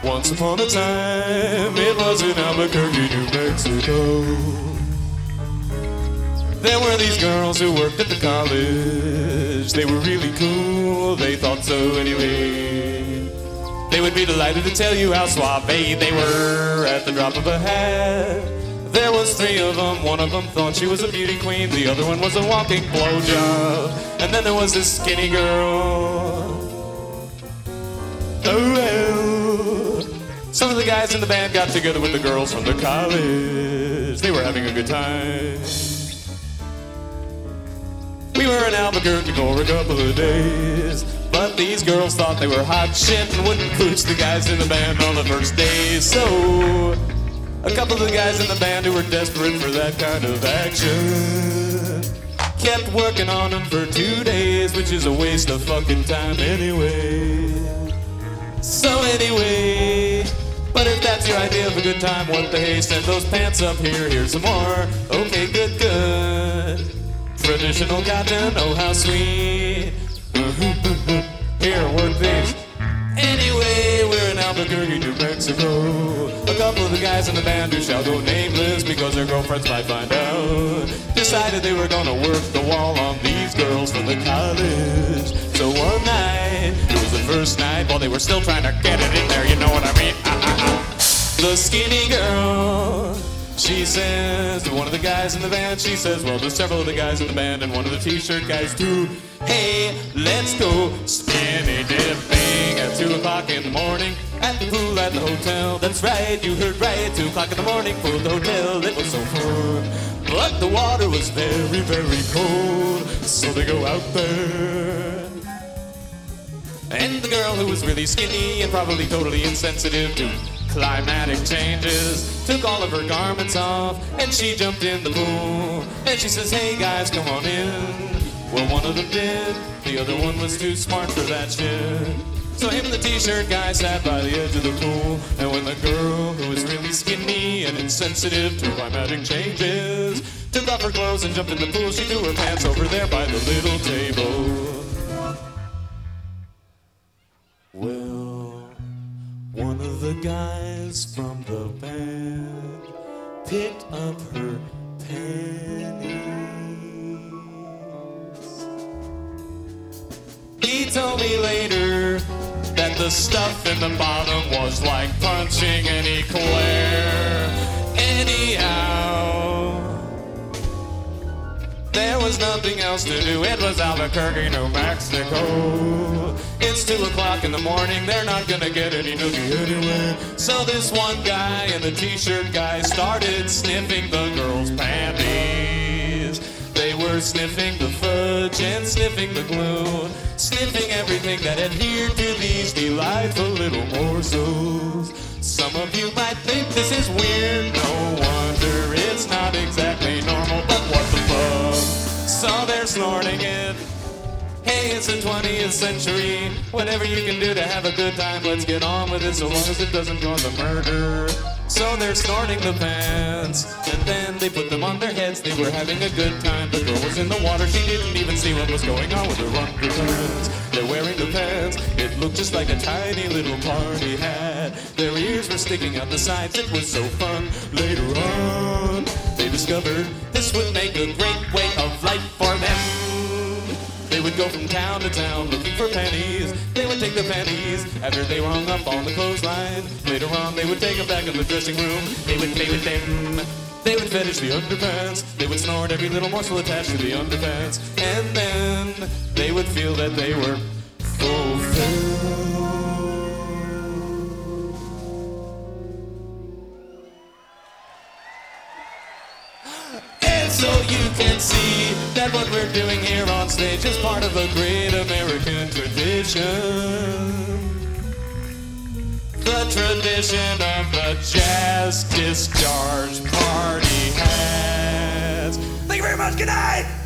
Once upon a time, it was in Albuquerque, New Mexico. There were these girls who worked at the college. They were really cool, they thought so anyway. They would be delighted to tell you how suave they were at the drop of a hat. There was 3 of them, one of them thought she was a beauty queen, the other one was a walking blowjob. And then there was this skinny girl. Oh well. Some of the guys in the band got together with the girls from the college. They were having a good time. We were in Albuquerque for a couple of days, but these girls thought they were hot shit and wouldn't pooch the guys in the band on the first day. So a couple of the guys in the band who were desperate for that kind of action kept working on them for 2 days, which is a waste of fucking time anyway. So anyway, but if that's your idea of a good time, what the hey, send those pants up here, here's some more. Okay, good, good. Traditional cotton, oh how sweet. Here, work these. Anyway, we're in Albuquerque, New Mexico. A couple of the guys in the band who shall go nameless because their girlfriends might find out decided they were gonna work the wall on these girls from the college. So one night, it was the first night while they were still trying to get it in there, you know what I mean? The skinny girl, she says to one of the guys in the band, she says, well, there's several of the guys in the band and one of the t-shirt guys too. Hey, let's go skinny dipping at 2 o'clock in the morning at the pool at the hotel. That's right, you heard right, 2 o'clock in the morning, pool at the hotel. It was so fun, but the water was very, very cold. So they go out there, and the girl who was really skinny and probably totally insensitive to climatic changes took all of her garments off and she jumped in the pool. And she says, hey guys, come on in. Well, one of them did, the other one was too smart for that shit. So him and the t-shirt guy sat by the edge of the pool. And when the girl, who was really skinny and insensitive to climatic changes, took off her clothes and jumped in the pool, she threw her pants over there by the little table. Well, one of the guys from the band picked up her panties. He told me later that the stuff in the bottom was like punching an eclair. Anyhow, there was nothing else to do. It was Albuquerque, New Mexico. It's 2 o'clock in the morning, they're not gonna get any nookie anyway. So this one guy and the t-shirt guy started sniffing the girls' panties. They were sniffing the fudge and sniffing the glue, sniffing everything that adhered to these delightful little morsels. Some of you might think this is weird, no wonder it's not exactly normal, but what the fuck? So they're snorting it. Hey, it's the 20th century. Whatever you can do to have a good time, let's get on with it, so long as it doesn't cause a murder. So they're snorting the pants, and then they put them on their heads. They were having a good time. The girl was in the water. She didn't even see what was going on with her underpants. They're wearing the pants. It looked just like a tiny little party hat. Their ears were sticking out the sides. It was so fun. Later on, they discovered this would make a great way of life for them. They would go from town to town looking for pennies. They would take the pennies after they were hung up on the clothesline. Later on, they would take them back in the dressing room. They would play with them. They would fetish the underpants. They would snort every little morsel attached to the underpants. And then they would feel that they were fulfilled. So you can see that what we're doing here on stage is part of a great American tradition. The tradition of the Jazz Discharge Party Hats. Thank you very much, good night!